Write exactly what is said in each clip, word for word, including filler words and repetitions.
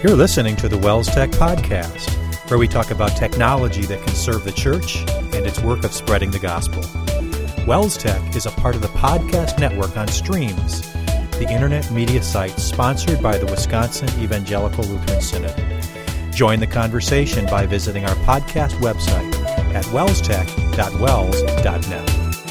You're listening to the Wells Tech Podcast, where we talk about technology that can serve the church and its work of spreading the gospel. Wells Tech is a part of the podcast network on Streams, the internet media site sponsored by the Wisconsin Evangelical Lutheran Synod. Join the conversation by visiting our podcast website at wells tech dot wells dot net.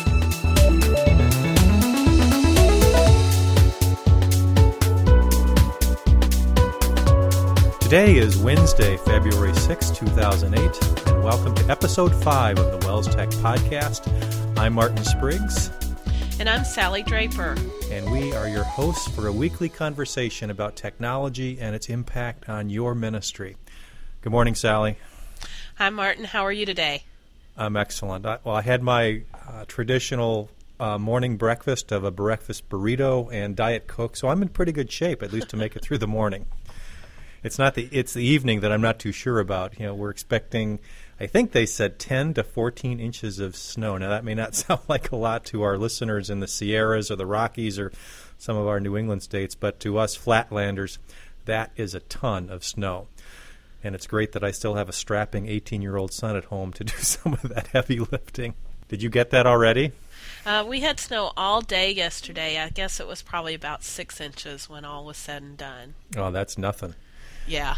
Today is Wednesday, February sixth, two thousand eight, and welcome to episode five of the Wells Tech Podcast. I'm Martin Spriggs. And I'm Sally Draper. And we are your hosts for a weekly conversation about technology and its impact on your ministry. Good morning, Sally. Hi, Martin. How are you today? I'm excellent. I, well, I had my uh, traditional uh, morning breakfast of a breakfast burrito and Diet Coke, so I'm in pretty good shape, at least to make it through the morning. It's not the it's the evening that I'm not too sure about. You know, we're expecting, I think they said ten to fourteen inches of snow. Now, that may not sound like a lot to our listeners in the Sierras or the Rockies or some of our New England states, but to us flatlanders, that is a ton of snow. And it's great that I still have a strapping eighteen-year-old son at home to do some of that heavy lifting. Did you get that already? Uh, we had snow all day yesterday. I guess it was probably about six inches when all was said and done. Oh, that's nothing. Yeah.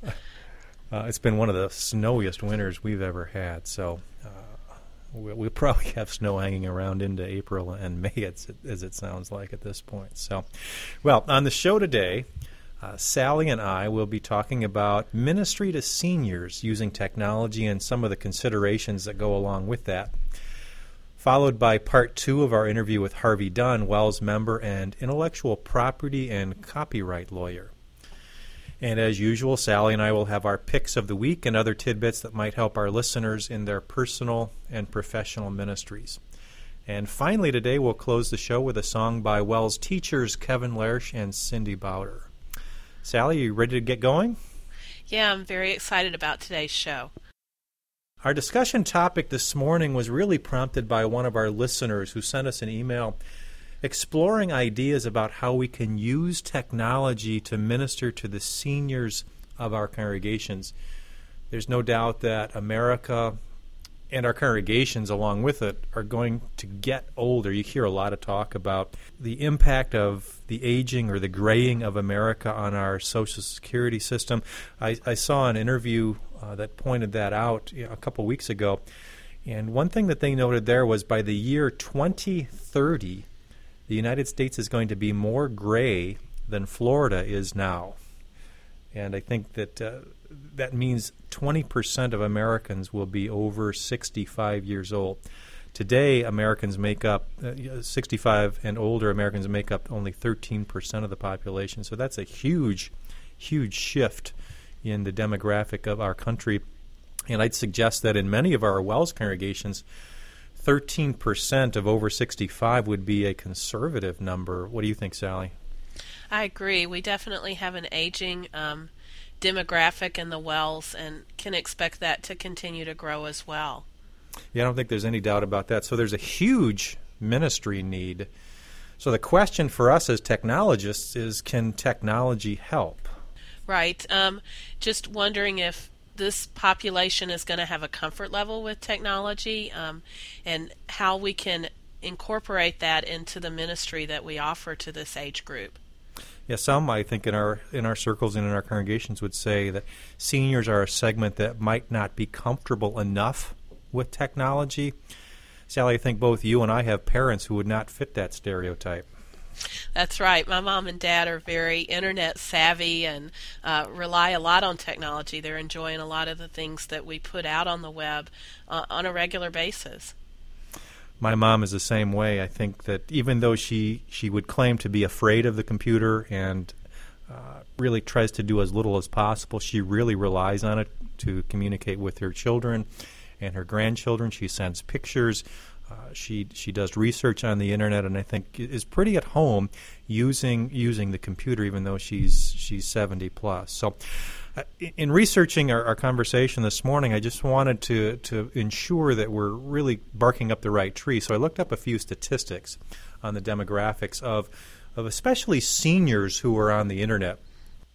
uh, it's been one of the snowiest winters we've ever had, so uh, we'll, we'll probably have snow hanging around into April and May, as it, as it sounds like at this point. So, well, on the show today, uh, Sally and I will be talking about ministry to seniors using technology and some of the considerations that go along with that, followed by part two of our interview with Harvey Dunn, Wells member and intellectual property and copyright lawyer. And as usual, Sally and I will have our picks of the week and other tidbits that might help our listeners in their personal and professional ministries. And finally today, we'll close the show with a song by Wells teachers Kevin Lersch and Cindy Bowder. Sally, are you ready to get going? Yeah, I'm very excited about today's show. Our discussion topic this morning was really prompted by one of our listeners who sent us an email exploring ideas about how we can use technology to minister to the seniors of our congregations. There's no doubt that America and our congregations along with it are going to get older. You hear a lot of talk about the impact of the aging or the graying of America on our Social Security system. I, I saw an interview uh, that pointed that out you know, a couple weeks ago, and one thing that they noted there was by the year twenty thirty, the United States is going to be more gray than Florida is now. And I think that uh, that means twenty percent of Americans will be over sixty-five years old. Today, Americans make up, uh, sixty-five and older Americans make up only thirteen percent of the population. So that's a huge, huge shift in the demographic of our country. And I'd suggest that in many of our Wells congregations, thirteen percent of over sixty-five would be a conservative number. What do you think, Sally? I agree. We definitely have an aging um, demographic in the Wells and can expect that to continue to grow as well. Yeah, I don't think there's any doubt about that. So there's a huge ministry need. So the question for us as technologists is, can technology help? Right. Um, just wondering if this population is going to have a comfort level with technology um, and how we can incorporate that into the ministry that we offer to this age group. Yeah, some, I think, in our in our circles and in our congregations would say that seniors are a segment that might not be comfortable enough with technology. Sally, I think both you and I have parents who would not fit that stereotype. That's right. My mom and dad are very internet savvy and uh, rely a lot on technology. They're enjoying a lot of the things that we put out on the web uh, on a regular basis. My mom is the same way. I think that even though she, she would claim to be afraid of the computer and uh, really tries to do as little as possible, she really relies on it to communicate with her children and her grandchildren. She sends pictures. Uh, she she does research on the internet, and I think is pretty at home using using the computer, even though she's she's seventy plus. So, uh, in researching our, our conversation this morning, I just wanted to to ensure that we're really barking up the right tree. So I looked up a few statistics on the demographics of of especially seniors who are on the internet.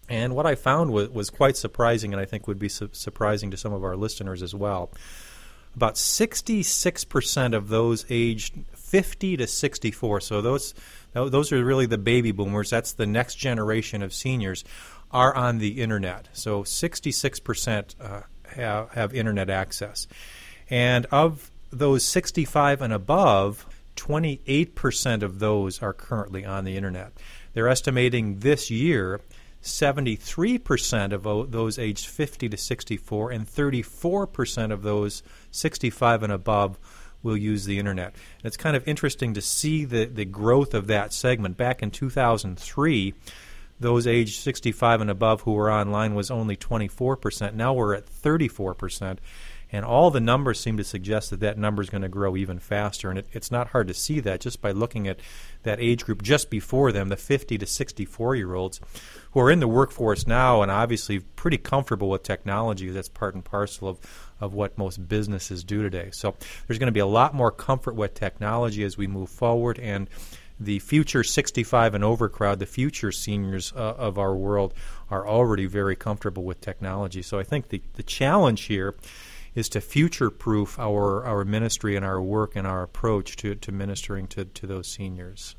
And what I found was, was quite surprising, and I think would be su- surprising to some of our listeners as well. About sixty-six percent of those aged fifty to sixty-four, so those those are really the baby boomers, that's the next generation of seniors, are on the Internet. So sixty-six percent uh, have, have Internet access. And of those sixty-five and above, twenty-eight percent of those are currently on the Internet. They're estimating this year seventy-three percent of those aged fifty to sixty-four and thirty-four percent of those sixty-five and above will use the Internet. And it's kind of interesting to see the, the growth of that segment. Back in two thousand three, those aged sixty-five and above who were online was only twenty-four percent. Now we're at thirty-four percent. And all the numbers seem to suggest that that number is going to grow even faster. And it, it's not hard to see that just by looking at that age group just before them, the fifty to sixty-four-year-olds, who are in the workforce now and obviously pretty comfortable with technology. That's part and parcel of, of what most businesses do today. So there's going to be a lot more comfort with technology as we move forward. And the future sixty-five and over crowd, the future seniors uh, of our world, are already very comfortable with technology. So I think the, the challenge here is to future-proof our, our ministry and our work and our approach to, to ministering to, to those seniors.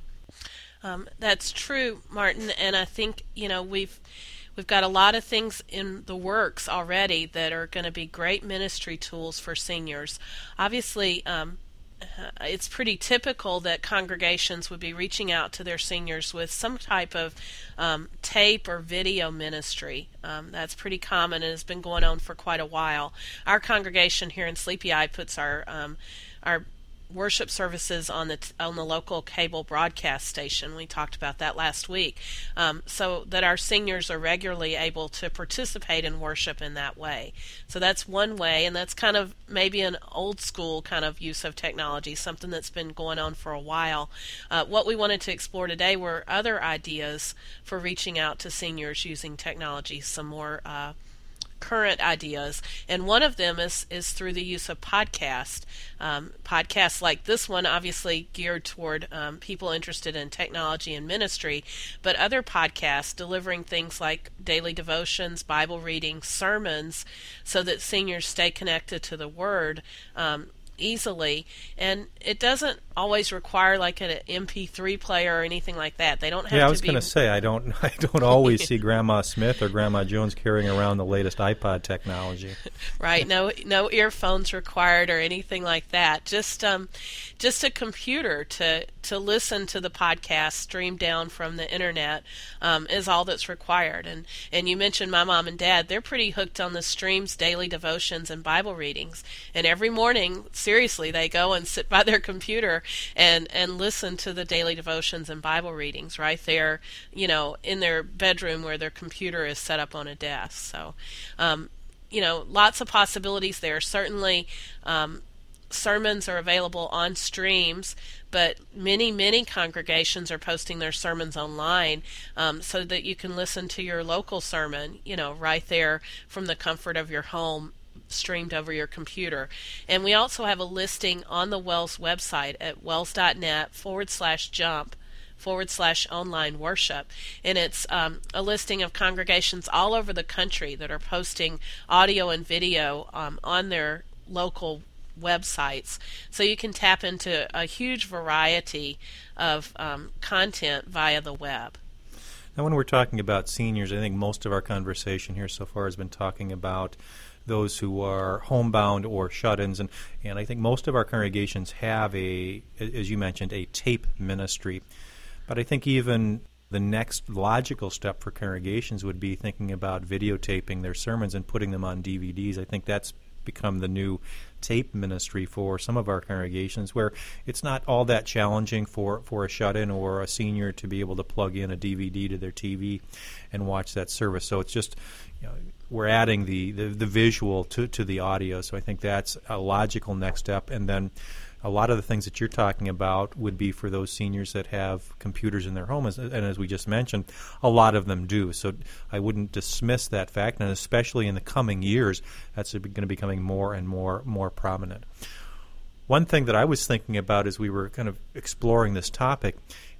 Um, that's true, Martin, and I think, you know, we've we've got a lot of things in the works already that are going to be great ministry tools for seniors. Obviously, um, it's pretty typical that congregations would be reaching out to their seniors with some type of um, tape or video ministry. Um, that's pretty common and has been going on for quite a while. Our congregation here in Sleepy Eye puts our um, our worship services on the t- on the local cable broadcast station. We talked about that last week, um, so that our seniors are regularly able to participate in worship in that way. So that's one way, and that's kind of maybe an old school kind of use of technology, something that's been going on for a while. Uh, what we wanted to explore today were other ideas for reaching out to seniors using technology, some more uh, current ideas, and one of them is is through the use of podcast. Um, podcasts like this one, obviously geared toward um, people interested in technology and ministry, but other podcasts delivering things like daily devotions, Bible reading, sermons, so that seniors stay connected to the Word um, easily. And it doesn't always require like an M P three player or anything like that. They don't have to be... Yeah, I was going to say, I don't I don't always see Grandma Smith or Grandma Jones carrying around the latest iPod technology. Right, no no earphones required or anything like that. Just um, just a computer to, to listen to the podcast streamed down from the Internet um, is all that's required. And, and you mentioned my mom and dad. They're pretty hooked on the streams, daily devotions, and Bible readings. And every morning, seriously, they go and sit by their computer and and listen to the daily devotions and Bible readings right there, you know, in their bedroom where their computer is set up on a desk. So, um, you know, lots of possibilities there. Certainly, um, sermons are available on streams, but many, many congregations are posting their sermons online um, so that you can listen to your local sermon, you know, right there from the comfort of your home, streamed over your computer. And we also have a listing on the WELS website at wells.net forward slash jump forward slash online worship. And it's um, a listing of congregations all over the country that are posting audio and video um, on their local websites. So you can tap into a huge variety of um, content via the web. Now, when we're talking about seniors, I think most of our conversation here so far has been talking about those who are homebound or shut-ins, and, and I think most of our congregations have a, as you mentioned, a tape ministry. But I think even the next logical step for congregations would be thinking about videotaping their sermons and putting them on D V Ds. I think that's become the new tape ministry for some of our congregations, where it's not all that challenging for, for a shut-in or a senior to be able to plug in a D V D to their T V and watch that service. So it's just, you know, we're adding the, the, the visual to, to the audio. So I think that's a logical next step. And then a lot of the things that you're talking about would be for those seniors that have computers in their homes, and as we just mentioned, a lot of them do. So I wouldn't dismiss that fact, and especially in the coming years, that's going to be becoming more and more more prominent. One thing that I was thinking about as we were kind of exploring this topic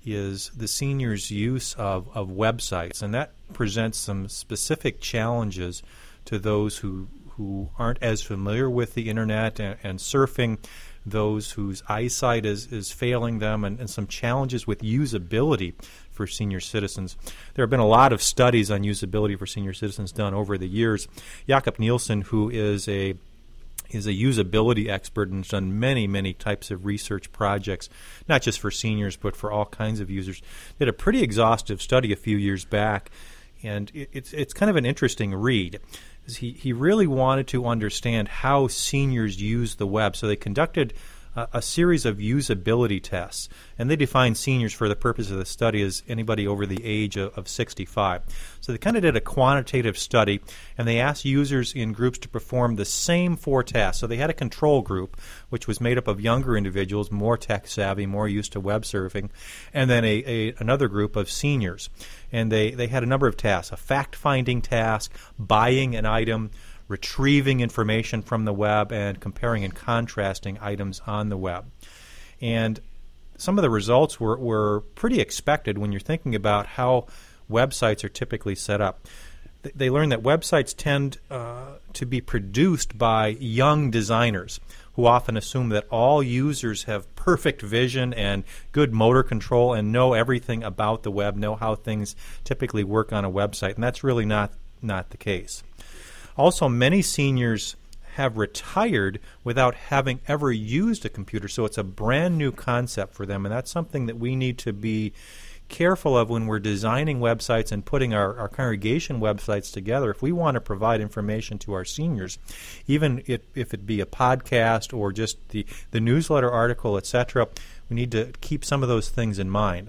is the seniors' use of, of websites, and that presents some specific challenges to those who who aren't as familiar with the internet and, and surfing, those whose eyesight is, is failing them, and, and some challenges with usability for senior citizens. There have been a lot of studies on usability for senior citizens done over the years. Jakob Nielsen, who is a is a usability expert and has done many, many types of research projects, not just for seniors but for all kinds of users, did a pretty exhaustive study a few years back, and it, it's it's kind of an interesting read. He, he really wanted to understand how seniors use the web. So they conducted a, a series of usability tests, and they defined seniors for the purpose of the study as anybody over the age of, of sixty-five. So they kind of did a quantitative study, and they asked users in groups to perform the same four tasks. So they had a control group, which was made up of younger individuals, more tech-savvy, more used to web surfing, and then a, a another group of seniors. And they, they had a number of tasks: a fact-finding task, buying an item, retrieving information from the web, and comparing and contrasting items on the web. And some of the results were, were pretty expected when you're thinking about how websites are typically set up. They learned that websites tend uh, to be produced by young designers who often assume that all users have perfect vision and good motor control and know everything about the web, know how things typically work on a website, and that's really not, not the case. Also, many seniors have retired without having ever used a computer, so it's a brand new concept for them, and that's something that we need to be careful of when we're designing websites and putting our, our congregation websites together. If we want to provide information to our seniors, even if, if it be a podcast or just the, the newsletter article, et cetera, we need to keep some of those things in mind.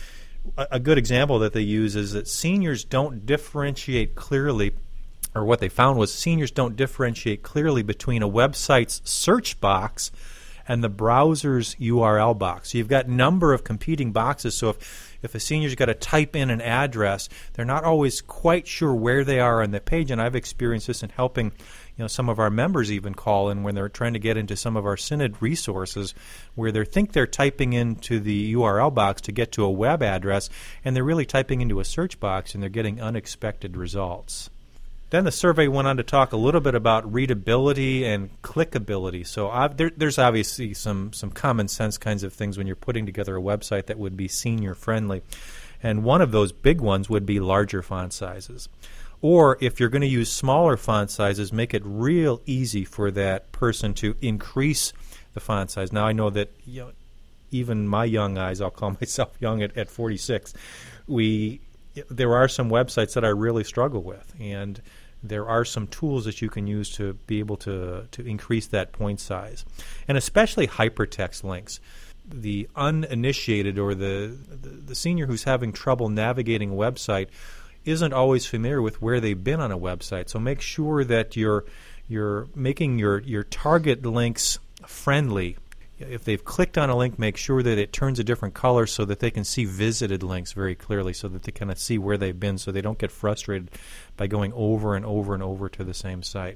A, a good example that they use is that seniors don't differentiate clearly, or what they found was seniors don't differentiate clearly between a website's search box and the browser's U R L box. So you've got a number of competing boxes, so if If a senior's got to type in an address, they're not always quite sure where they are on the page, and I've experienced this in helping, you know, some of our members even call in when they're trying to get into some of our Synod resources, where they think they're typing into the U R L box to get to a web address, and they're really typing into a search box, and they're getting unexpected results. Then the survey went on to talk a little bit about readability and clickability. So I've, there, there's obviously some, some common sense kinds of things when you're putting together a website that would be senior friendly. And one of those big ones would be larger font sizes. Or if you're going to use smaller font sizes, make it real easy for that person to increase the font size. Now I know that, you know, even my young eyes, I'll call myself young at, at forty-six, we there are some websites that I really struggle with, and there are some tools that you can use to be able to, to increase that point size, and especially hypertext links. The uninitiated or the, the, the senior who's having trouble navigating a website isn't always familiar with where they've been on a website, so make sure that you're, you're making your, your target links friendly. If they've clicked on a link, make sure that it turns a different color so that they can see visited links very clearly, so that they kind of see where they've been, so they don't get frustrated by going over and over and over to the same site.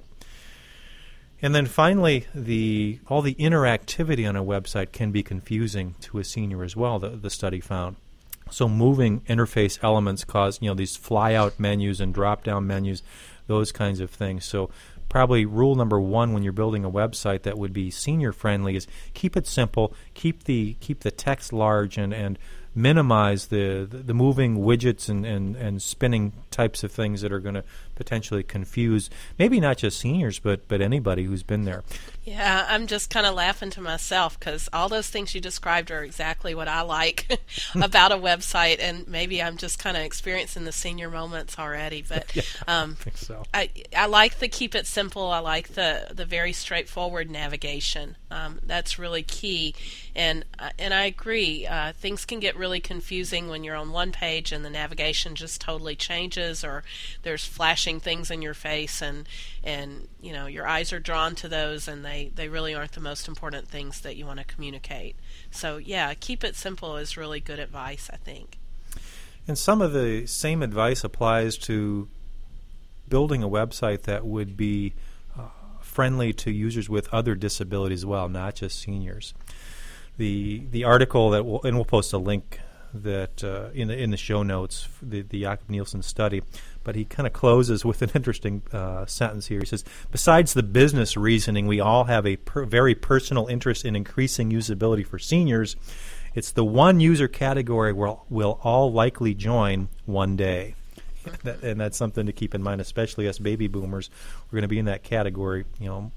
And then finally, the all the interactivity on a website can be confusing to a senior as well, the, the study found. So moving interface elements cause, you know, these fly-out menus and drop-down menus, those kinds of things. So probably rule number one when you're building a website that would be senior friendly is keep it simple, keep the keep the text large, and, and minimize the, the, the moving widgets and, and, and spinning types of things that are going to potentially confuse maybe not just seniors but, but anybody who's been there. Yeah, I'm just kind of laughing to myself because all those things you described are exactly what I like about a website, and maybe I'm just kind of experiencing the senior moments already. But yeah, um, I think so. I, I like the keep it simple. I like the, the very straightforward navigation. Um, that's really key. And uh, and I agree. Uh, things can get really confusing when you're on one page and the navigation just totally changes, or there's flashing things in your face, and and you know your eyes are drawn to those, and they, they really aren't the most important things that you want to communicate. So yeah, keep it simple is really good advice, I think. And some of the same advice applies to building a website that would be uh, friendly to users with other disabilities as well, not just seniors. The the article that we'll, and we'll post a link that uh, in the in the show notes, the, the Jakob Nielsen study, but he kind of closes with an interesting uh, sentence here. He says, besides the business reasoning, we all have a per- very personal interest in increasing usability for seniors. It's the one user category we'll, we'll all likely join one day. That, and that's something to keep in mind, especially us baby boomers. We're going to be in that category, you know,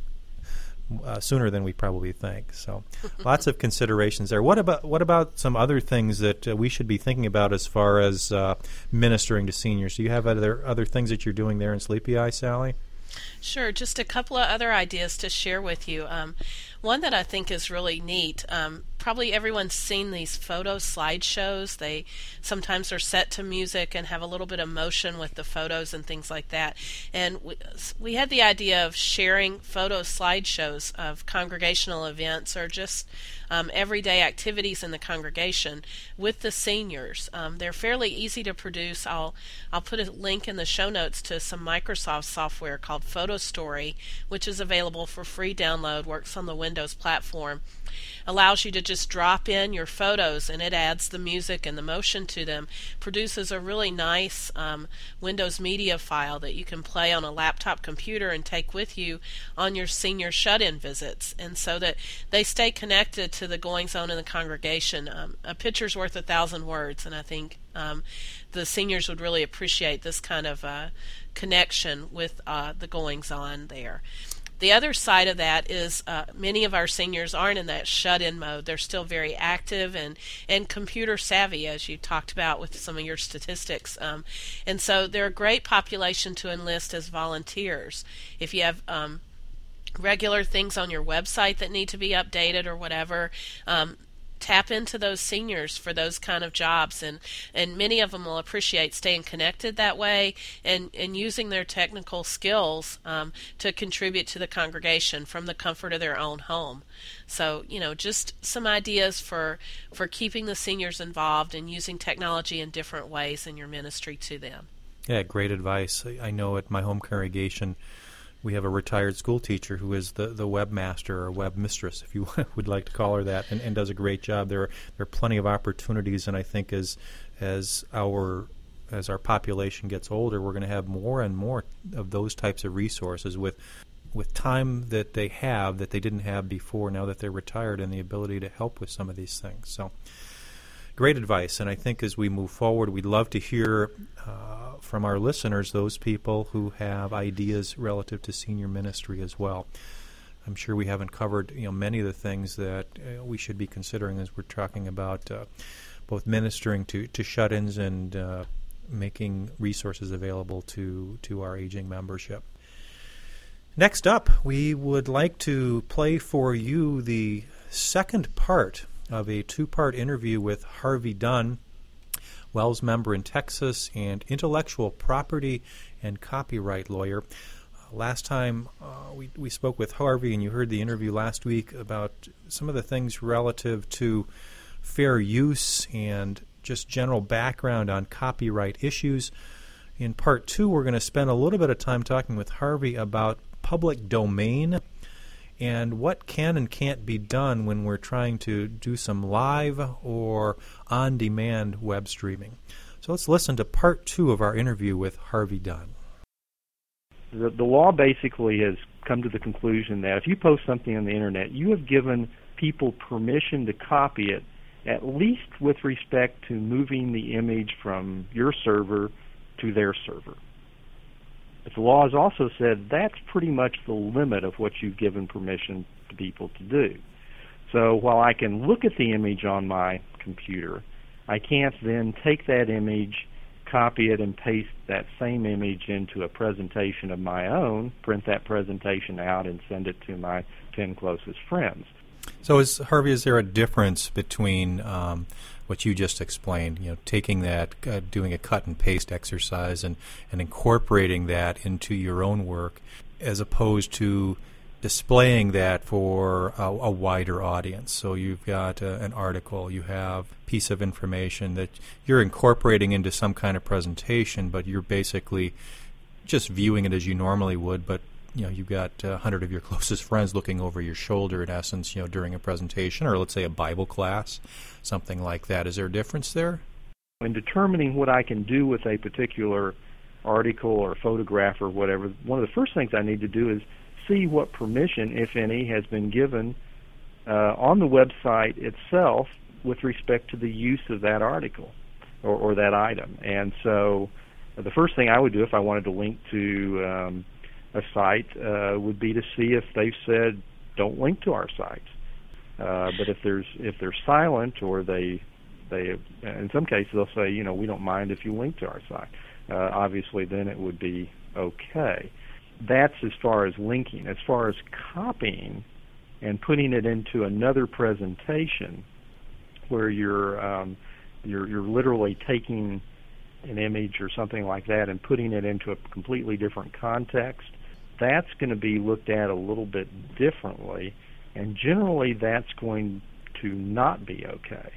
uh, sooner than we probably think. So, lots of considerations there. What about what about some other things that uh, we should be thinking about as far as uh, ministering to seniors? Do you have other other things that you're doing there in Sleepy Eye, Sally? Sure. Just a couple of other ideas to share with you. Um, one that I think is really neat. Um, probably everyone's seen these photo slideshows. They sometimes are set to music and have a little bit of motion with the photos and things like that. And we, we had the idea of sharing photo slideshows of congregational events or just um, everyday activities in the congregation with the seniors. Um, they're fairly easy to produce. I'll I'll put a link in the show notes to some Microsoft software called Photo Story, which is available for free download, works on the Windows platform. Allows you to just drop in your photos and it adds the music and the motion to them. Produces a really nice um, Windows media file that you can play on a laptop computer and take with you on your senior shut-in visits, and so that they stay connected to the goings-on in the congregation. Um, a picture's worth a thousand words, and I think um, the seniors would really appreciate this kind of uh, connection with uh, the goings-on there. The other side of that is uh, many of our seniors aren't in that shut-in mode. They're still very active and, and computer savvy, as you talked about with some of your statistics. Um, and so they're a great population to enlist as volunteers. If you have um, regular things on your website that need to be updated or whatever, um, tap into those seniors for those kind of jobs, and, and many of them will appreciate staying connected that way and, and using their technical skills um, to contribute to the congregation from the comfort of their own home. So, you know, just some ideas for for keeping the seniors involved and using technology in different ways in your ministry to them. Yeah, great advice. I know at my home congregation we have a retired school teacher who is the, the webmaster or web mistress, if you would like to call her that, and, and does a great job. There are there are plenty of opportunities, and I think as as our as our population gets older, we're going to have more and more of those types of resources with with time that they have that they didn't have before. Now that they're retired, and the ability to help with some of these things. So, great advice, and I think as we move forward, we'd love to hear Uh, from our listeners, those people who have ideas relative to senior ministry as well. I'm sure we haven't covered, you know, many of the things that uh, we should be considering as we're talking about uh, both ministering to, to shut-ins and uh, making resources available to, to our aging membership. Next up, we would like to play for you the second part of a two-part interview with Harvey Dunn, Wells member in Texas and intellectual property and copyright lawyer. Uh, last time uh, we, we spoke with Harvey, and you heard the interview last week about some of the things relative to fair use and just general background on copyright issues. In part two, we're going to spend a little bit of time talking with Harvey about public domain and what can and can't be done when we're trying to do some live or on-demand web streaming. So let's listen to part two of our interview with Harvey Dunn. The, the law basically has come to the conclusion that if you post something on the Internet, you have given people permission to copy it, at least with respect to moving the image from your server to their server. But the law has also said that's pretty much the limit of what you've given permission to people to do. So while I can look at the image on my computer, I can't then take that image, copy it, and paste that same image into a presentation of my own, print that presentation out, and send it to my ten closest friends. So, is Harvey, is there a difference between um, what you just explained, you know, taking that, uh, doing a cut and paste exercise and, and incorporating that into your own work, as opposed to displaying that for a, a wider audience? So you've got uh, an article, you have a piece of information that you're incorporating into some kind of presentation, but you're basically just viewing it as you normally would, but you know you've got a hundred of your closest friends looking over your shoulder, in essence, you know, during a presentation, or let's say a Bible class, something like that. Is there a difference there? In determining what I can do with a particular article or photograph or whatever, one of the first things I need to do is see what permission, if any, has been given uh, on the website itself with respect to the use of that article or, or that item. And so uh, the first thing I would do if I wanted to link to um, a site uh, would be to see if they've said, don't link to our site. Uh, but if there's if they're silent, or they they in some cases they'll say, you know, we don't mind if you link to our site. Uh, obviously, then it would be okay. That's as far as linking. As far as copying and putting it into another presentation, where you're um, you're you're literally taking an image or something like that and putting it into a completely different context, that's going to be looked at a little bit differently, and generally that's going to not be okay.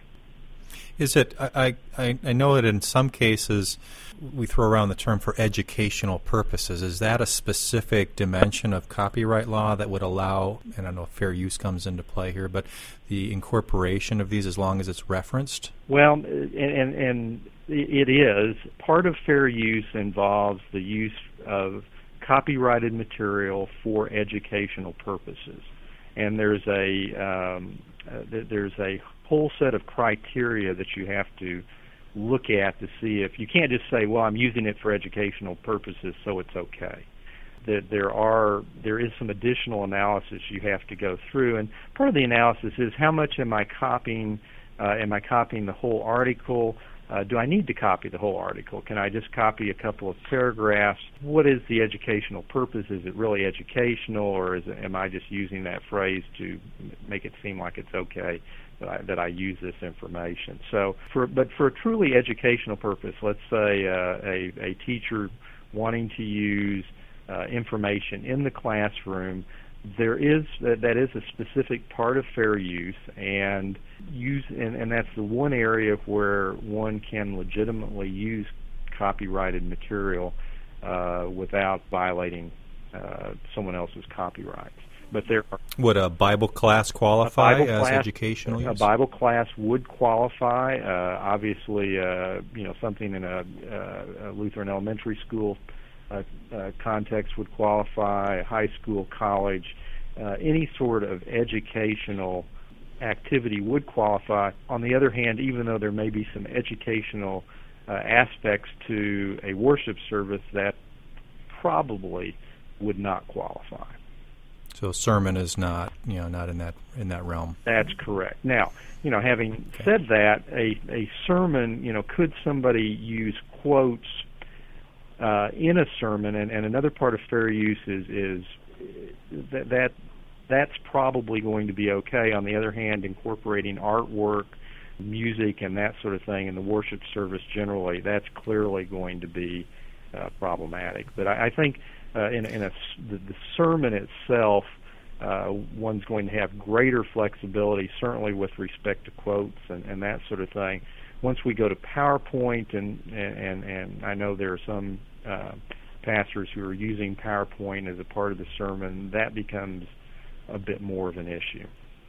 Is it? I, I I know that in some cases we throw around the term for educational purposes. Is that a specific dimension of copyright law that would allow, and I don't know if fair use comes into play here, but the incorporation of these as long as it's referenced? Well, and, and, and it is. Part of fair use involves the use of copyrighted material for educational purposes. And there's a um, uh, there's a whole set of criteria that you have to look at to see if you can't just say, well, I'm using it for educational purposes, so it's okay. That there are there is some additional analysis you have to go through, and part of the analysis is how much am I copying? Uh, am I copying the whole article? Uh, do I need to copy the whole article? Can I just copy a couple of paragraphs? What is the educational purpose? Is it really educational, or is it, am I just using that phrase to make it seem like it's okay that I, that I use this information? So, for but for a truly educational purpose, let's say uh, a, a teacher wanting to use uh, information in the classroom, there is that, that is a specific part of fair use, and use and, and that's the one area where one can legitimately use copyrighted material uh, without violating uh, someone else's copyrights. But there are, would a Bible class qualify Bible as class, educational use? A Bible class would qualify. Uh, obviously, uh, you know, something in a, uh, a Lutheran elementary school Uh, uh, context would qualify, high school, college, uh, any sort of educational activity would qualify. On the other hand, even though there may be some educational uh, aspects to a worship service, that probably would not qualify. So sermon is not, you know, not in that in that realm. That's correct. Now, you know, having okay. said that, a a sermon, you know, could somebody use quotes Uh, in a sermon, and, and another part of fair use is, is that, that that's probably going to be okay. On the other hand, incorporating artwork, music, and that sort of thing in the worship service generally, that's clearly going to be uh, problematic. But I, I think uh, in, in a, the, the sermon itself, uh, one's going to have greater flexibility, certainly with respect to quotes and, and that sort of thing. Once we go to PowerPoint, and and, and I know there are some uh, pastors who are using PowerPoint as a part of the sermon, that becomes a bit more of an issue.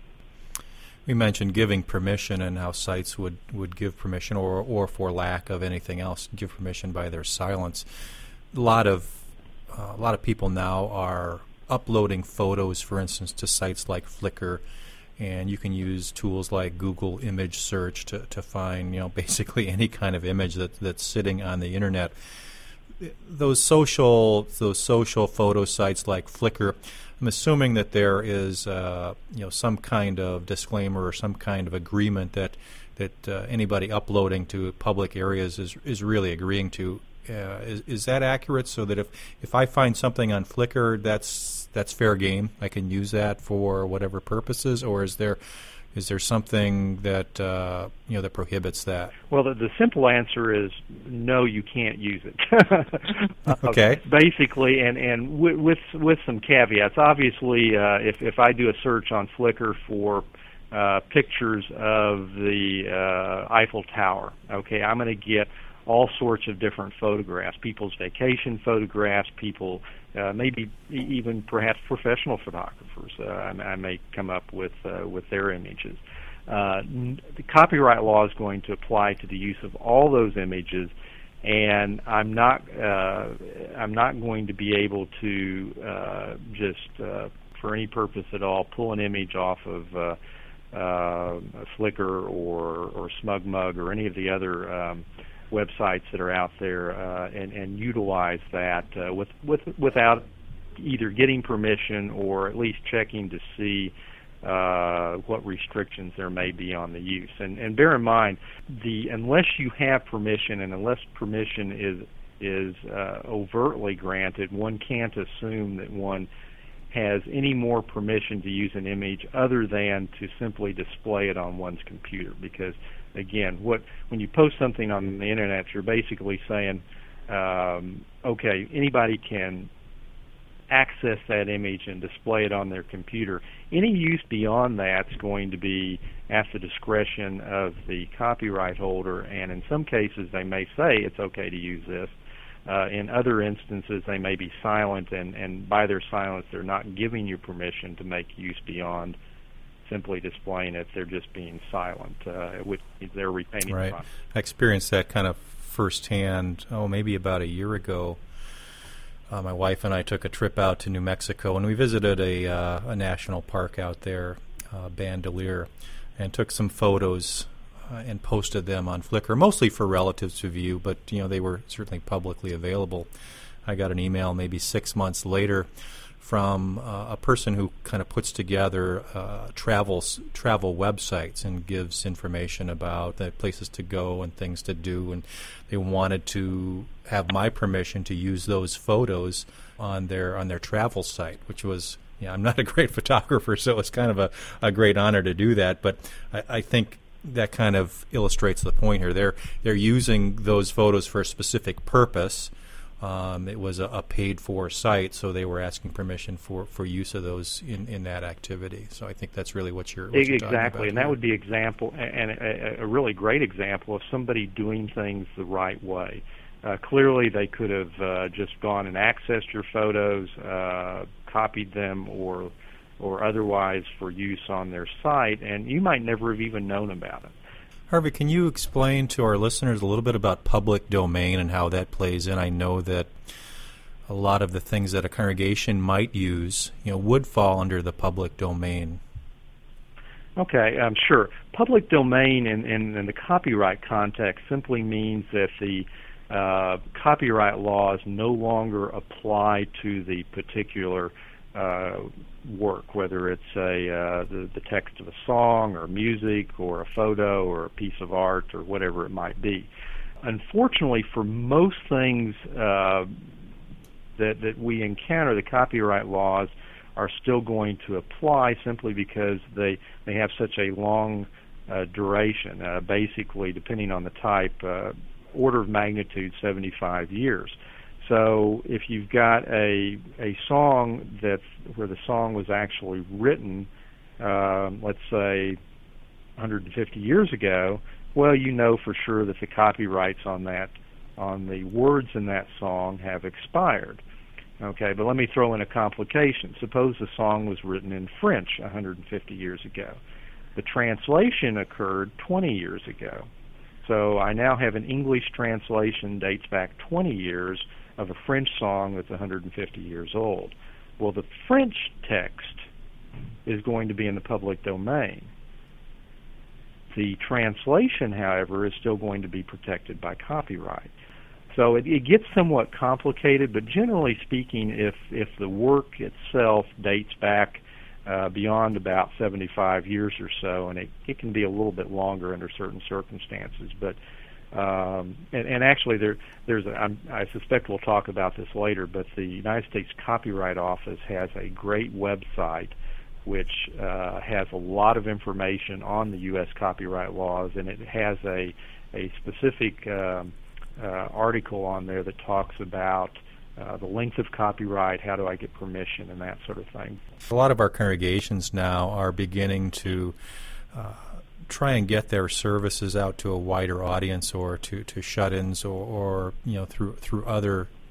We mentioned giving permission and how sites would, would give permission, or or for lack of anything else, give permission by their silence. A lot of uh, a lot of people now are uploading photos, for instance, to sites like Flickr. And you can use tools like Google Image Search to, to find, you know, basically any kind of image that that's sitting on the internet. Those social those social photo sites like Flickr, I'm assuming that there is uh, you know some kind of disclaimer or some kind of agreement that that uh, anybody uploading to public areas is is really agreeing to. Uh, is is that accurate? So that if, if I find something on Flickr, that's that's fair game. I can use that for whatever purposes, or is there is there something that uh, you know that prohibits that? Well, the, the simple answer is no. You can't use it. Okay. Uh, basically, and and with with, with some caveats. Obviously, uh, if if I do a search on Flickr for uh, pictures of the uh, Eiffel Tower, okay, I'm going to get all sorts of different photographs, people's vacation photographs, people uh, maybe even perhaps professional photographers. Uh, I, I may come up with uh, with their images. Uh, the copyright law is going to apply to the use of all those images, and I'm not uh, I'm not going to be able to uh, just uh, for any purpose at all pull an image off of uh, uh, Flickr or or SmugMug or any of the other um, websites that are out there uh, and, and utilize that uh, with, with without either getting permission or at least checking to see uh, what restrictions there may be on the use. And, and bear in mind, the unless you have permission and unless permission is is uh, overtly granted, one can't assume that one has any more permission to use an image other than to simply display it on one's computer. Because again, what when you post something on the internet, you're basically saying, um, okay, anybody can access that image and display it on their computer. Any use beyond that's going to be at the discretion of the copyright holder, and in some cases they may say it's okay to use this. Uh, in other instances, they may be silent, and, and by their silence, they're not giving you permission to make use beyond simply displaying it. They're just being silent, uh, which they're retaining. Right. Process. I experienced that kind of firsthand, oh, maybe about a year ago. Uh, my wife and I took a trip out to New Mexico, and we visited a, uh, a national park out there, uh, Bandelier, and took some photos uh, and posted them on Flickr, mostly for relatives to view, but you know they were certainly publicly available. I got an email maybe six months later from uh, a person who kind of puts together uh, travels, travel websites and gives information about the places to go and things to do, and they wanted to have my permission to use those photos on their on their travel site, which was, yeah, I'm not a great photographer, so it's kind of a, a great honor to do that, but I, I think that kind of illustrates the point here. They're, they're using those photos for a specific purpose. Um, it was a, a paid-for site, so they were asking permission for, for use of those in, in that activity. So I think that's really what you're, what you're exactly, talking about and here. that would be example and a, a really great example of somebody doing things the right way. Uh, clearly, they could have uh, just gone and accessed your photos, uh, copied them, or or otherwise for use on their site, and you might never have even known about it. Harvey, can you explain to our listeners a little bit about public domain and how that plays in? I know that a lot of the things that a congregation might use, you know, would fall under the public domain. Okay, um, sure. Public domain in, in, in the copyright context simply means that the uh, copyright laws no longer apply to the particular uh, work, whether it's a uh, the, the text of a song or music or a photo or a piece of art or whatever it might be. Unfortunately, for most things uh, that, that we encounter, the copyright laws are still going to apply simply because they, they have such a long uh, duration, uh, basically, depending on the type, uh, order of magnitude seventy-five years. So if you've got a a song that's where the song was actually written, um, let's say one hundred fifty years ago, well, you know for sure that the copyrights on that, on the words in that song have expired. Okay, but let me throw in a complication. Suppose the song was written in French one hundred fifty years ago. The translation occurred twenty years ago. So I now have an English translation dates back twenty years of a French song that's one hundred fifty years old. Well, the French text is going to be in the public domain. The translation, however, is still going to be protected by copyright. So it, it gets somewhat complicated, but generally speaking, if, if the work itself dates back uh, beyond about seventy-five years or so, and it, it can be a little bit longer under certain circumstances, but Um, and, and actually, there, there's a, I'm, I suspect we'll talk about this later, but the United States Copyright Office has a great website which uh, has a lot of information on the U S copyright laws, and it has a, a specific um, uh, article on there that talks about uh, the length of copyright, how do I get permission, and that sort of thing. A lot of our congregations now are beginning to uh, try and get their services out to a wider audience, or to, to shut-ins, or, or you know through through other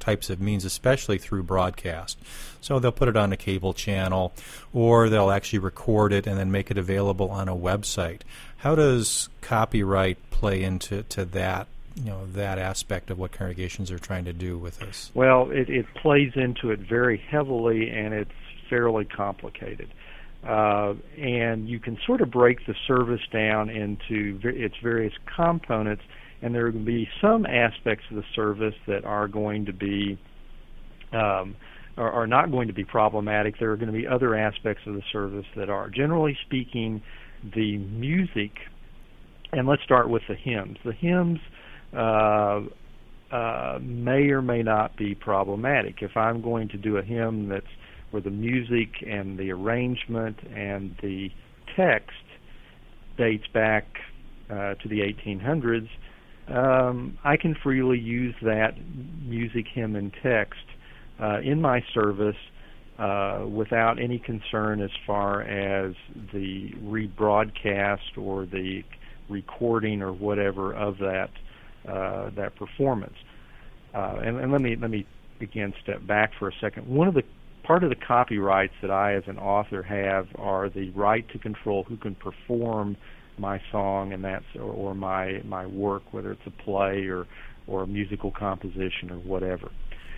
types of means, especially through broadcast. So they'll put it on a cable channel, or they'll actually record it and then make it available on a website. How does copyright play into to that, you know, that aspect of what congregations are trying to do with this? Well, it, it plays into it very heavily, and it's fairly complicated. Uh, and you can sort of break the service down into v- its various components, and there are going to be some aspects of the service that are going to be um, are, are not going to be problematic. There are going to be other aspects of the service that are. Generally speaking, the music, and let's start with the hymns. The hymns uh, uh, may or may not be problematic. If I'm going to do a hymn that's where the music and the arrangement and the text dates back uh, to the eighteen hundreds, um, I can freely use that music, hymn, and text uh, in my service uh, without any concern as far as the rebroadcast or the recording or whatever of that uh, that performance. Uh, and, and let me let me again step back for a second. One of the Part of the copyrights that I as an author have are the right to control who can perform my song and that's or, or my my work, whether it's a play or, or a musical composition or whatever.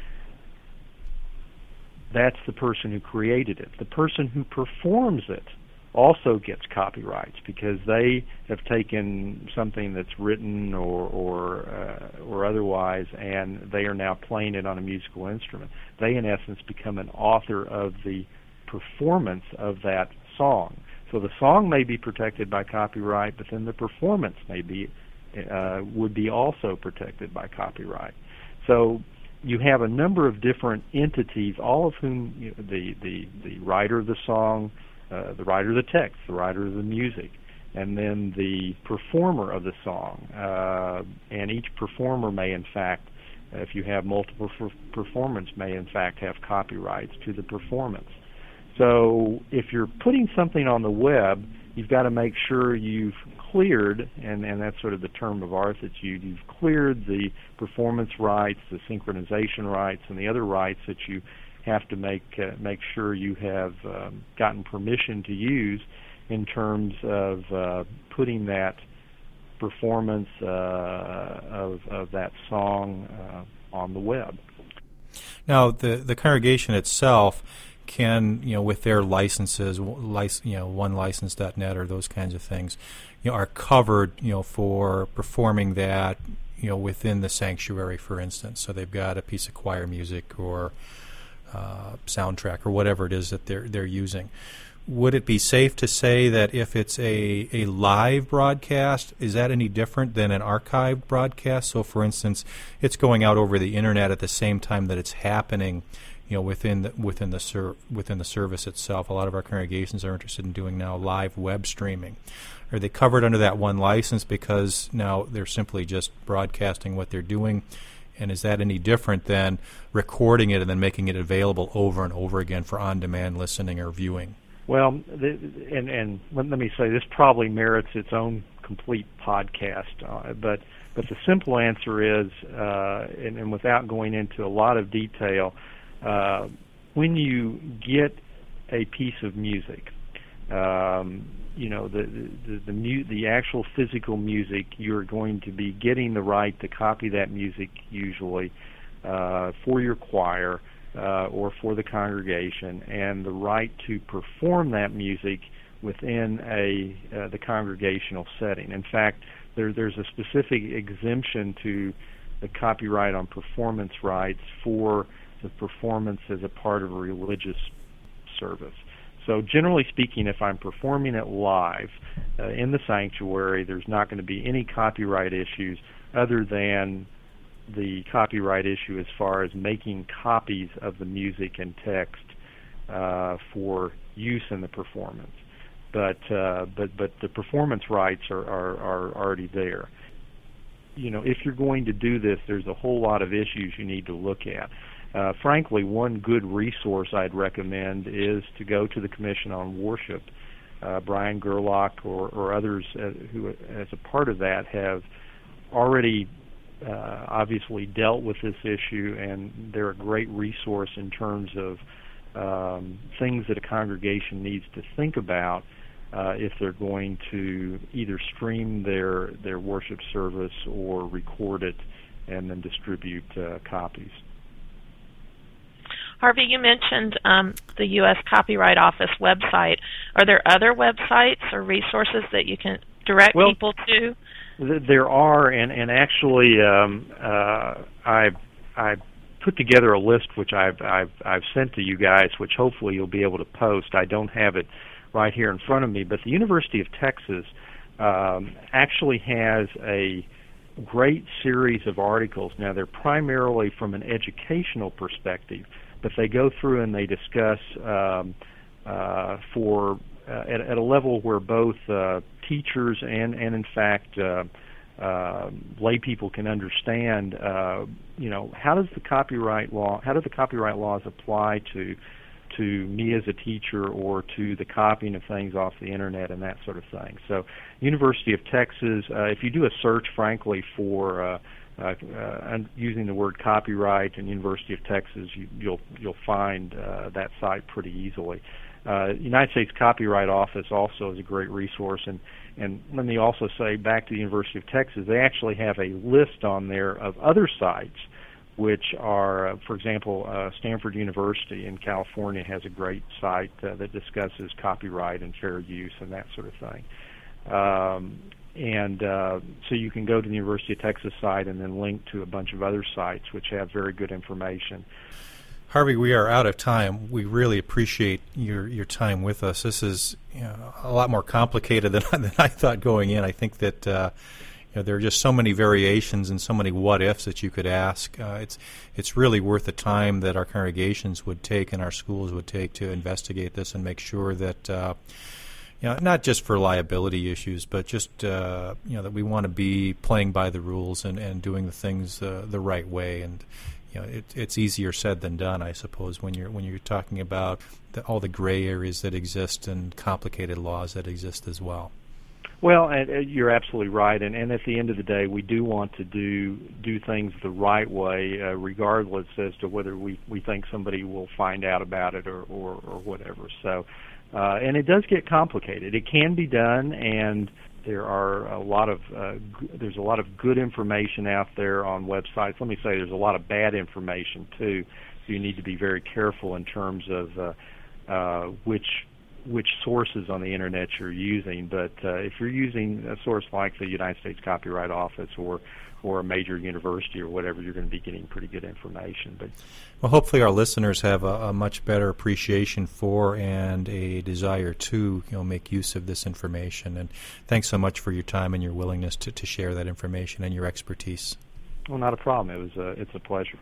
That's the person who created it. The person who performs it also gets copyrights because they have taken something that's written or or uh, or otherwise, and they are now playing it on a musical instrument. They, in essence, become an author of the performance of that song. So the song may be protected by copyright, but then the performance may be uh, would be also protected by copyright. So you have a number of different entities, all of whom you know, the the the writer of the song, Uh, the writer of the text, the writer of the music, and then the performer of the song. Uh, and each performer may, in fact, if you have multiple f- performance, may in fact have copyrights to the performance. So if you're putting something on the web, you've got to make sure you've cleared, and, and that's sort of the term of art that's used, you've cleared the performance rights, the synchronization rights, and the other rights that you have to make uh, make sure you have um, gotten permission to use in terms of uh, putting that performance uh, of of that song uh, on the web. Now, the the congregation itself can, you know, with their licenses, lic- you know, one license dot net or those kinds of things, you know, are covered, you know, for performing that, you know, within the sanctuary, for instance. So they've got a piece of choir music or Uh, soundtrack or whatever it is that they're they're using. Would it be safe to say that if it's a, a live broadcast, is that any different than an archived broadcast? So, for instance, it's going out over the internet at the same time that it's happening, you know, within the, within the ser- within the service itself. A lot of our congregations are interested in doing now live web streaming. Are they covered under that one license because now they're simply just broadcasting what they're doing? And is that any different than recording it and then making it available over and over again for on-demand listening or viewing? Well, the, and, and let, let me say, this probably merits its own complete podcast. Uh, but but the simple answer is, uh, and, and without going into a lot of detail, uh, when you get a piece of music, um, you know, the the the, mu- the actual physical music, you're going to be getting the right to copy that music usually uh, for your choir uh, or for the congregation, and the right to perform that music within a uh, the congregational setting. In fact, there there's a specific exemption to the copyright on performance rights for the performance as a part of a religious service. So generally speaking, if I'm performing it live uh, in the sanctuary, there's not going to be any copyright issues other than the copyright issue as far as making copies of the music and text uh, for use in the performance. But uh, but but the performance rights are, are, are already there. You know, if you're going to do this, there's a whole lot of issues you need to look at. Uh, frankly, one good resource I'd recommend is to go to the Commission on Worship. Uh, Brian Gerlach or, or others uh, who, as a part of that, have already uh, obviously dealt with this issue, and they're a great resource in terms of um, things that a congregation needs to think about uh, if they're going to either stream their their worship service or record it and then distribute uh, copies. Harvey, you mentioned um, the U S Copyright Office website. Are there other websites or resources that you can direct well, people to? Th- there are, and, and actually um, uh, I I put together a list which I've, I've, I've sent to you guys, which hopefully you'll be able to post. I don't have it right here in front of me, but the University of Texas um, actually has a great series of articles. Now, they're primarily from an educational perspective, but they go through and they discuss um, uh, for uh, at, at a level where both uh, teachers and, and in fact, uh, uh, lay people can understand, uh, you know, how does the copyright law, how do the copyright laws apply to to me as a teacher or to the copying of things off the internet and that sort of thing. So, University of Texas, uh, if you do a search, frankly, for uh, Uh, uh, using the word copyright and University of Texas, you, you'll you'll find uh, that site pretty easily. Uh, United States Copyright Office also is a great resource, and and let me also say, back to the University of Texas, they actually have a list on there of other sites, which are, uh, for example, uh, Stanford University in California has a great site uh, that discusses copyright and fair use and that sort of thing. Um, And uh, so you can go to the University of Texas site and then link to a bunch of other sites which have very good information. Harvey, we are out of time. We really appreciate your, your time with us. This is you know, a lot more complicated than, than I thought going in. I think that uh, you know, there are just so many variations and so many what-ifs that you could ask. Uh, it's it's really worth the time that our congregations would take and our schools would take to investigate this and make sure that uh, You know, not just for liability issues, but just uh, you know that we want to be playing by the rules and, and doing the things uh, the right way. And you know, it, it's easier said than done, I suppose, when you're when you're talking about the, all the gray areas that exist and complicated laws that exist as well. Well, and, uh, you're absolutely right. And, and at the end of the day, we do want to do do things the right way, uh, regardless as to whether we, we think somebody will find out about it or, or, or whatever. So. Uh, and it does get complicated. It can be done, and there are a lot of uh, g- there's a lot of good information out there on websites. Let me say there's a lot of bad information too. So you need to be very careful in terms of uh, uh, which which sources on the internet you're using. But uh, if you're using a source like the United States Copyright Office or or a major university or whatever, you're going to be getting pretty good information. But well, hopefully our listeners have a, a much better appreciation for and a desire to you know make use of this information. And thanks so much for your time and your willingness to, to share that information and your expertise. Well, not a problem. It was a, it's a pleasure.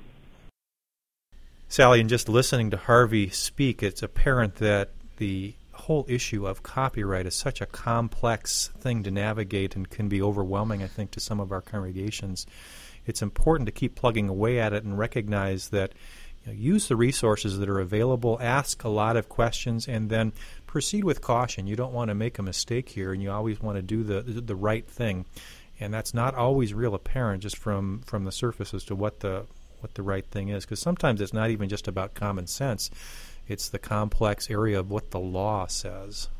Sally, in just listening to Harvey speak, it's apparent that the whole issue of copyright is such a complex thing to navigate and can be overwhelming, I think, to some of our congregations. It's important to keep plugging away at it and recognize that you know, use the resources that are available, ask a lot of questions, and then proceed with caution. You don't want to make a mistake here, and you always want to do the the right thing. And that's not always real apparent just from, from the surface as to what the what the right thing is, because sometimes it's not even just about common sense. It's the complex area of what the law says.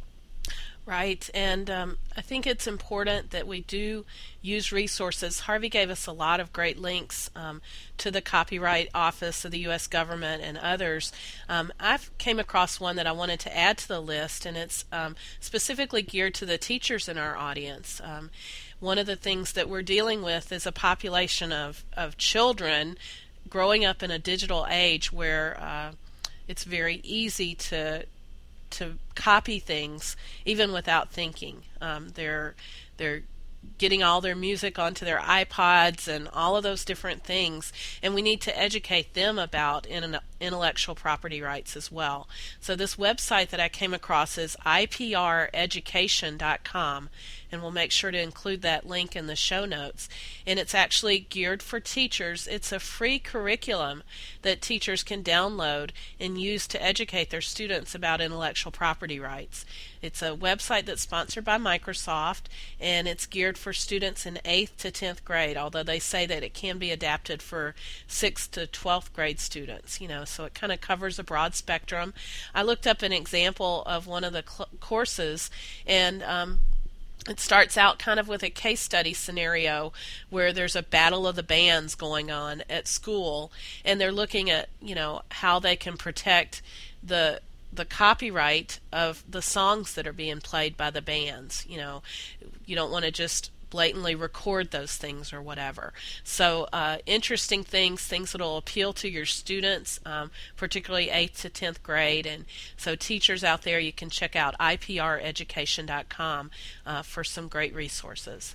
Right, and um, I think it's important that we do use resources. Harvey gave us a lot of great links um, to the Copyright Office of the U S government and others. Um, I've came across one that I wanted to add to the list, and it's um, specifically geared to the teachers in our audience. Um, one of the things that we're dealing with is a population of, of children growing up in a digital age where uh, it's very easy to to copy things even without thinking. Um, they're they're getting all their music onto their iPods and all of those different things, and we need to educate them about in an intellectual property rights as well. So this website that I came across is I P R education dot com, and we'll make sure to include that link in the show notes. And it's actually geared for teachers. It's a free curriculum that teachers can download and use to educate their students about intellectual property rights. It's a website that's sponsored by Microsoft, and it's geared for students in eighth to tenth grade, although they say that it can be adapted for sixth to twelfth grade students, you know, so it kind of covers a broad spectrum. I looked up an example of one of the cl- courses, and um, it starts out kind of with a case study scenario where there's a battle of the bands going on at school, and they're looking at, you know, how they can protect the the copyright of the songs that are being played by the bands. You know, you don't want to just blatantly record those things or whatever. So uh, interesting things, things that will appeal to your students, um, particularly eighth to tenth grade. And so teachers out there, you can check out I P R education dot com uh, for some great resources.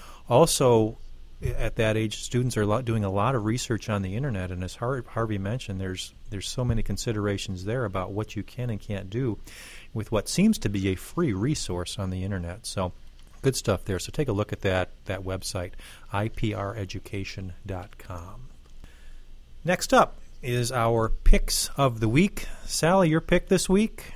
Also, at that age, students are lo- doing a lot of research on the internet, and as Har- Harvey mentioned, there's there's so many considerations there about what you can and can't do with what seems to be a free resource on the internet. So good stuff there. So take a look at that that website, I P R education dot com. Next up is our picks of the week. Sally, your pick this week?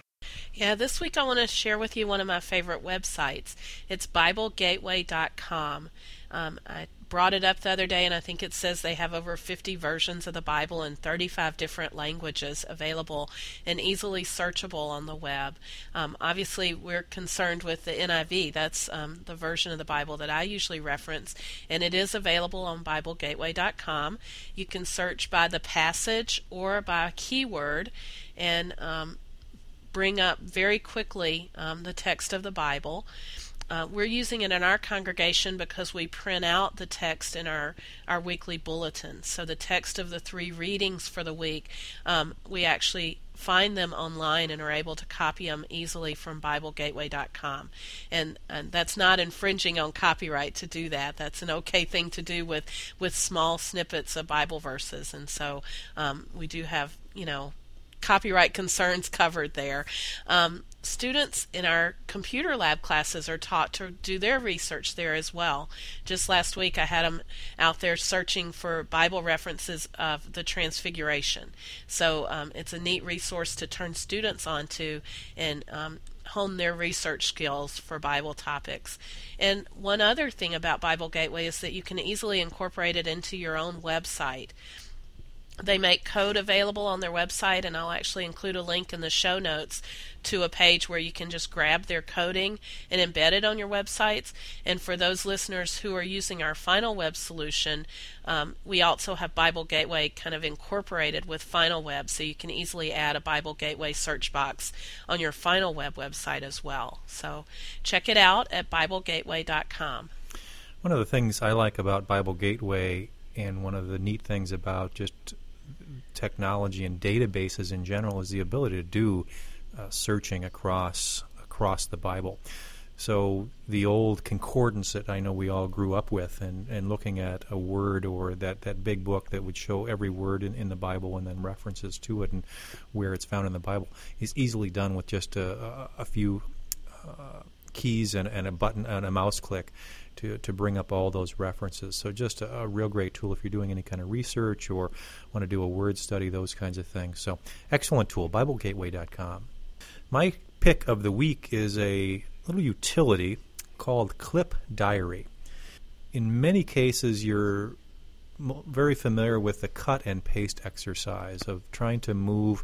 Yeah, this week I want to share with you one of my favorite websites. It's Bible Gateway dot com. Um, I brought it up the other day, and I think it says they have over fifty versions of the Bible in thirty-five different languages available and easily searchable on the web. Um, obviously, we're concerned with the N I V. That's um, the version of the Bible that I usually reference, and it is available on Bible Gateway dot com. You can search by the passage or by keyword, and um, bring up very quickly um, the text of the Bible. Uh, we're using it in our congregation because we print out the text in our, our weekly bulletins. So the text of the three readings for the week, um, we actually find them online and are able to copy them easily from Bible Gateway dot com. And, and that's not infringing on copyright to do that. That's an okay thing to do with, with small snippets of Bible verses. And so um, we do have, you know, copyright concerns covered there. Um, students in our computer lab classes are taught to do their research there as well. Just last week I had them out there searching for Bible references of the Transfiguration. So um, it's a neat resource to turn students onto and um, hone their research skills for Bible topics. And one other thing about Bible Gateway is that you can easily incorporate it into your own website. They make code available on their website, and I'll actually include a link in the show notes to a page where you can just grab their coding and embed it on your websites. And for those listeners who are using our Final Web solution, um, we also have Bible Gateway kind of incorporated with Final Web, so you can easily add a Bible Gateway search box on your Final Web website as well. So check it out at Bible Gateway dot com. One of the things I like about Bible Gateway, and one of the neat things about just technology and databases in general, is the ability to do uh, searching across across the Bible. So the old concordance that I know we all grew up with, and, and looking at a word or that, that big book that would show every word in, in the Bible and then references to it and where it's found in the Bible, is easily done with just a, a, a few uh, keys and, and a button and a mouse click to to bring up all those references. So just a, a real great tool if you're doing any kind of research or want to do a word study, those kinds of things. So excellent tool, Bible Gateway dot com. My pick of the week is a little utility called Clip Diary. In many cases, you're very familiar with the cut and paste exercise of trying to move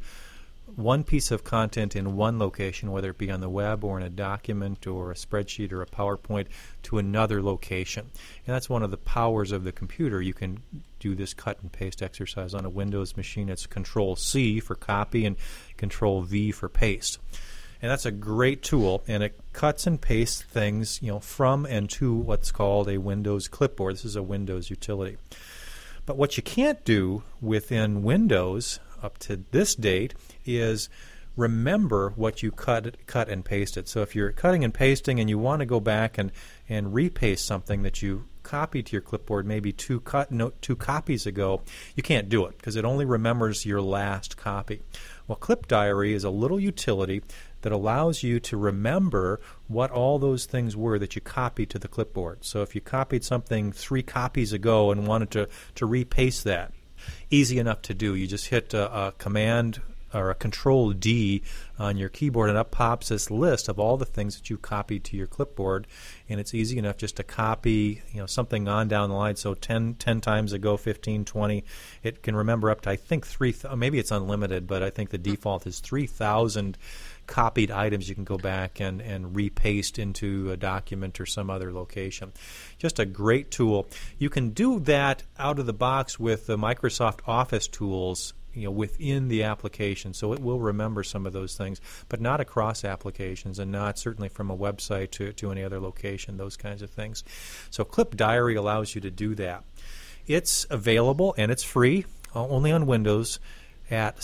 one piece of content in one location, whether it be on the web or in a document or a spreadsheet or a PowerPoint, to another location. And that's one of the powers of the computer. You can do this cut and paste exercise on a Windows machine. It's Control C for copy and Control V for paste. And that's a great tool, and it cuts and pastes things, you know, from and to what's called a Windows clipboard. This is a Windows utility. But what you can't do within Windows up to this date is remember what you cut cut and pasted. So if you're cutting and pasting and you want to go back and, and repaste something that you copied to your clipboard maybe two, cut, no, two copies ago, you can't do it because it only remembers your last copy. Well, Clip Diary is a little utility that allows you to remember what all those things were that you copied to the clipboard. So if you copied something three copies ago and wanted to, to repaste that, easy enough to do. You just hit a, a command or a control D on your keyboard, and up pops this list of all the things that you copied to your clipboard, and it's easy enough just to copy, you know, something on down the line. So ten, ten times ago, fifteen, twenty, it can remember up to, I think, three, th- maybe it's unlimited, but I think the default is three thousand copied items you can go back and, and repaste into a document or some other location. Just a great tool. You can do that out of the box with the Microsoft Office tools, you know, within the application, so it will remember some of those things, but not across applications and not certainly from a website to, to any other location, those kinds of things. So Clip Diary allows you to do that. It's available and it's free, uh, only on Windows, at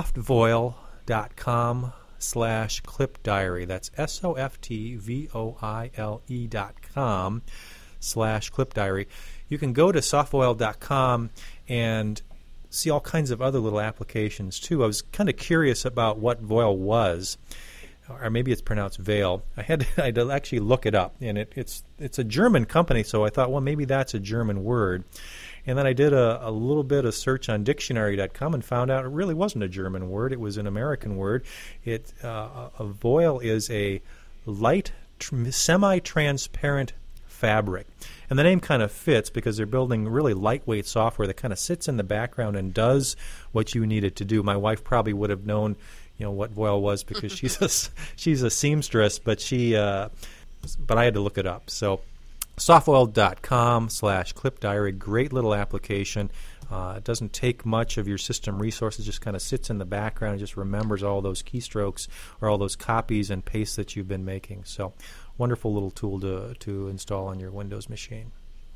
softvoile.com slash clip diary. That's S O F T V O I L E dot com slash clip diary. You can go to softvoile dot com and see all kinds of other little applications too. I was kind of curious about what Voile was, or maybe it's pronounced Veil. I had to, I had to actually look it up, and it, it's it's a German company, so I thought, well, maybe that's a German word. And then I did a, a little bit of search on dictionary dot com and found out it really wasn't a German word. It was an American word. It uh, a voile is a light, tr- semi-transparent fabric. And the name kind of fits because they're building really lightweight software that kind of sits in the background and does what you need it to do. My wife probably would have known, you know, what voile was because she's a, she's a seamstress, but she uh, but I had to look it up. So softvoile.com slash clip diary, great little application. Uh, it doesn't take much of your system resources, just kind of sits in the background and just remembers all those keystrokes or all those copies and pastes that you've been making. So wonderful little tool to to install on your Windows machine.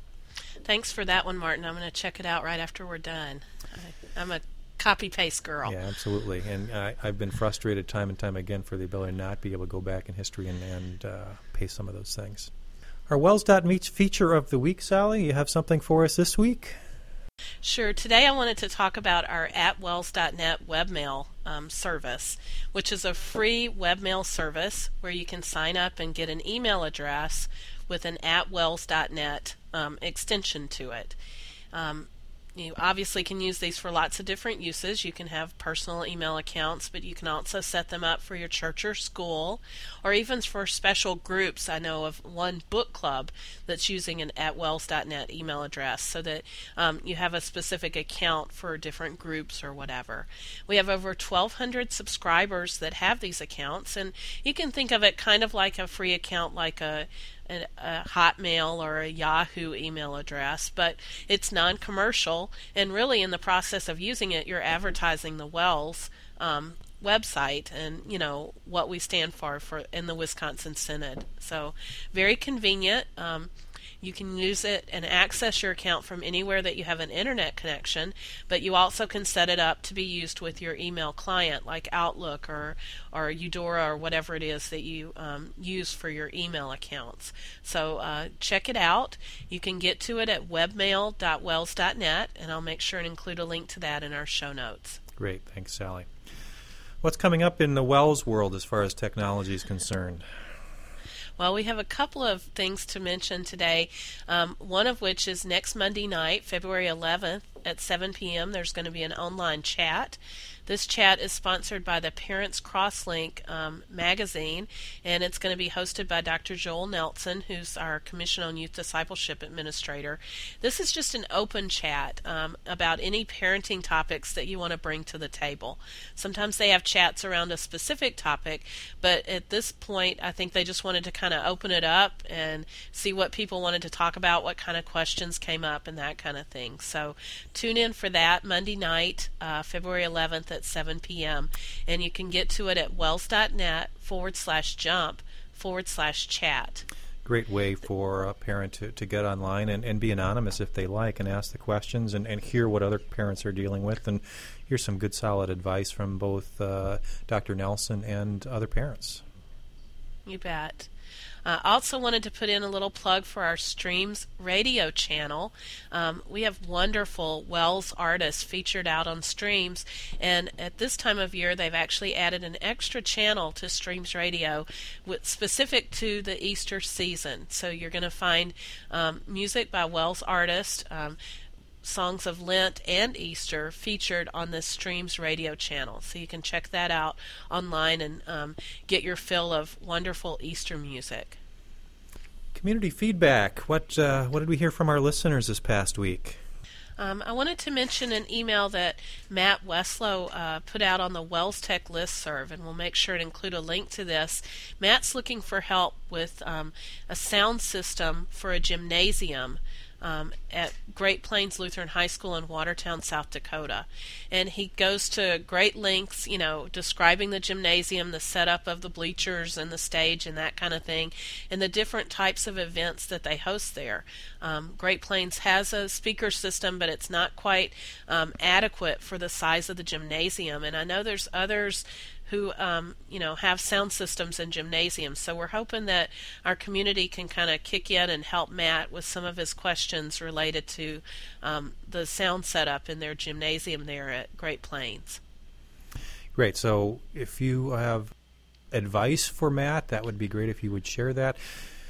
Thanks for that one, Martin. I'm going to check it out right after we're done. I, I'm a copy-paste girl. Yeah, absolutely. And I, I've been frustrated time and time again for the ability to not be able to go back in history and, and uh, paste some of those things. Our Wells dot Meet feature of the week, Sally, you have something for us this week? Sure. Today I wanted to talk about our at wells dot net webmail um, service, which is a free webmail service where you can sign up and get an email address with an at wells dot net um, extension to it. Um, You obviously can use these for lots of different uses. You can have personal email accounts, but you can also set them up for your church or school, or even for special groups. I know of one book club that's using an at wells dot net email address so that um, you have a specific account for different groups or whatever. We have over twelve hundred subscribers that have these accounts, and you can think of it kind of like a free account, like a A, a Hotmail or a Yahoo email address, but it's non-commercial, and really in the process of using it, you're advertising the Wells um, website and, you know, what we stand for for in the Wisconsin Synod. So very convenient. Um, You can use it and access your account from anywhere that you have an internet connection, but you also can set it up to be used with your email client like Outlook or, or Eudora or whatever it is that you um, use for your email accounts. So uh, check it out. You can get to it at webmail dot wells dot net, and I'll make sure and include a link to that in our show notes. Great. Thanks, Sally. What's coming up in the Wells world as far as technology is concerned? Well, we have a couple of things to mention today, um, one of which is next Monday night, February eleventh at seven p.m. There's going to be an online chat. This chat is sponsored by the Parents Crosslink um, magazine, and it's going to be hosted by Doctor Joel Nelson, who's our Commission on Youth Discipleship Administrator. This is just an open chat um, about any parenting topics that you want to bring to the table. Sometimes they have chats around a specific topic, but at this point, I think they just wanted to kind of open it up and see what people wanted to talk about, what kind of questions came up, and that kind of thing. So tune in for that Monday night, uh, February eleventh at seven p.m. and you can get to it at wells dot net forward slash jump forward slash chat. Great way for a parent to, to get online and, and be anonymous if they like and ask the questions and, and hear what other parents are dealing with and hear some good solid advice from both uh, Doctor Nelson and other parents. You bet. I uh, also wanted to put in a little plug for our Streams radio channel. Um, we have wonderful Wells artists featured out on Streams, and at this time of year they've actually added an extra channel to Streams Radio with, specific to the Easter season. So you're going to find um, music by Wells artists, um, songs of Lent and Easter featured on this Streams radio channel. So you can check that out online and um, get your fill of wonderful Easter music. Community feedback. What uh, what did we hear from our listeners this past week? Um, I wanted to mention an email that Matt Westlow uh, put out on the Wells Tech listserv, and we'll make sure to include a link to this. Matt's looking for help with um, a sound system for a gymnasium Um, at Great Plains Lutheran High School in Watertown, South Dakota. And he goes to great lengths, you know, describing the gymnasium, the setup of the bleachers and the stage and that kind of thing, and the different types of events that they host there. Um, Great Plains has a speaker system, but it's not quite um, adequate for the size of the gymnasium. And I know there's others who um, you know have sound systems in gymnasiums. So we're hoping that our community can kind of kick in and help Matt with some of his questions related to um, the sound setup in their gymnasium there at Great Plains. Great. So if you have advice for Matt, that would be great if you would share that.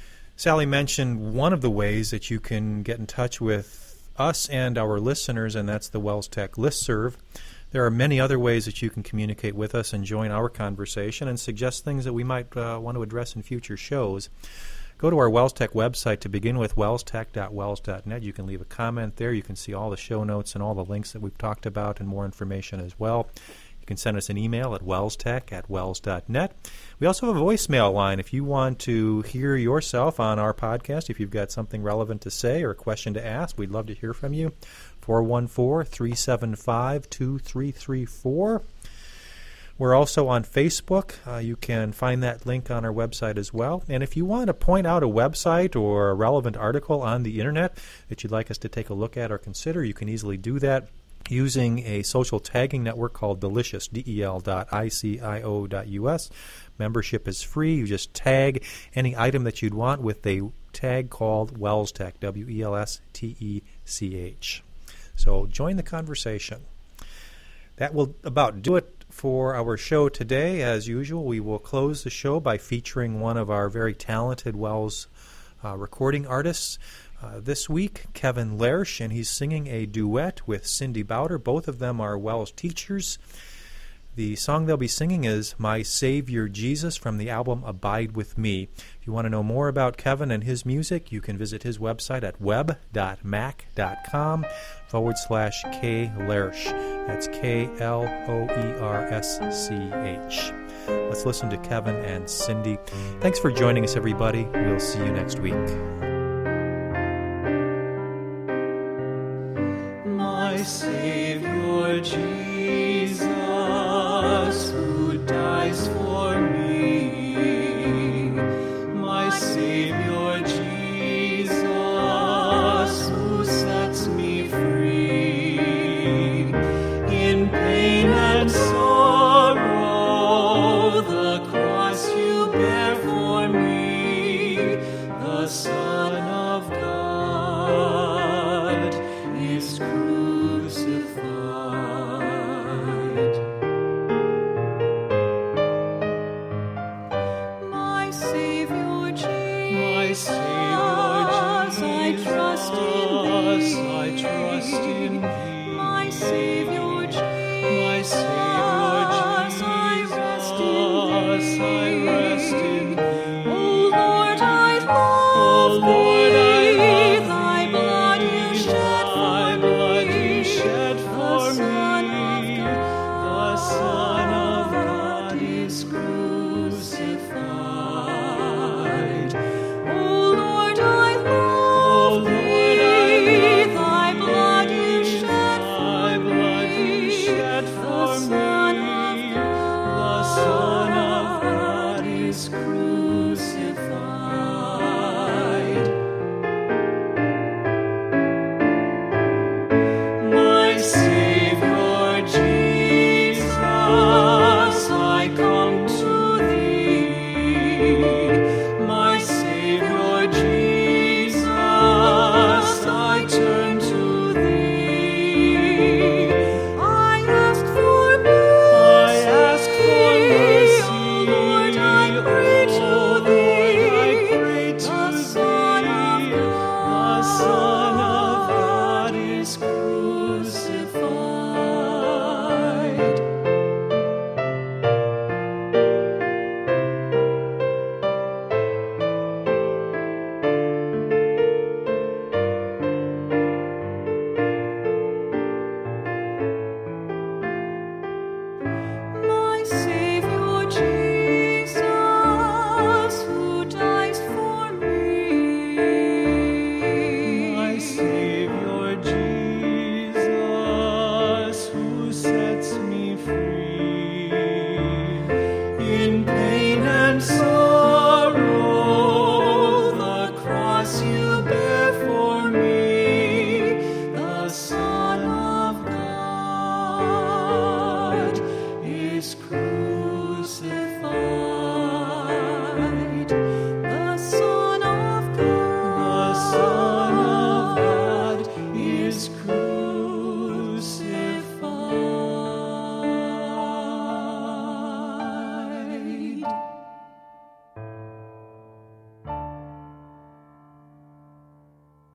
Sally mentioned one of the ways that you can get in touch with us and our listeners, and that's the Wells Tech listserv. There are many other ways that you can communicate with us and join our conversation and suggest things that we might uh, want to address in future shows. Go to our Wells Tech website to begin with, wells tech dot wells dot net. You can leave a comment there. You can see all the show notes and all the links that we've talked about and more information as well. You can send us an email at wellstech at wells dot net. We also have a voicemail line. If you want to hear yourself on our podcast, if you've got something relevant to say or a question to ask, we'd love to hear from you. four one four, three seven five, two three three four. We're also on Facebook. Uh, you can find that link on our website as well. And if you want to point out a website or a relevant article on the Internet that you'd like us to take a look at or consider, you can easily do that using a social tagging network called Delicious, D E L dot I C I O dot U S. Membership is free. You just tag any item that you'd want with a tag called Wells Tech, W E L S T E C H. So join the conversation. That will about do it for our show today. As usual, we will close the show by featuring one of our very talented Wells uh, recording artists. Uh, this week, Kevin Lersch, and he's singing a duet with Cindy Bowder. Both of them are Wells teachers. The song they'll be singing is My Savior Jesus from the album Abide With Me. If you want to know more about Kevin and his music, you can visit his website at web.mac.com forward slash K Lersch. That's K L O E R S C H. Let's listen to Kevin and Cindy. Thanks for joining us, everybody. We'll see you next week. My Savior Jesus, who dies for me, my Savior Jesus, who sets me free, in pain and sorrow, the cross you bear for me, the Son of God is crucified. My Savior Jesus, I trust in thee. I trust in thee. My Savior Jesus, I rest in thee. I rest in thee. O Lord, I love thee. Thy blood you shed for me. The Son of God is crucified.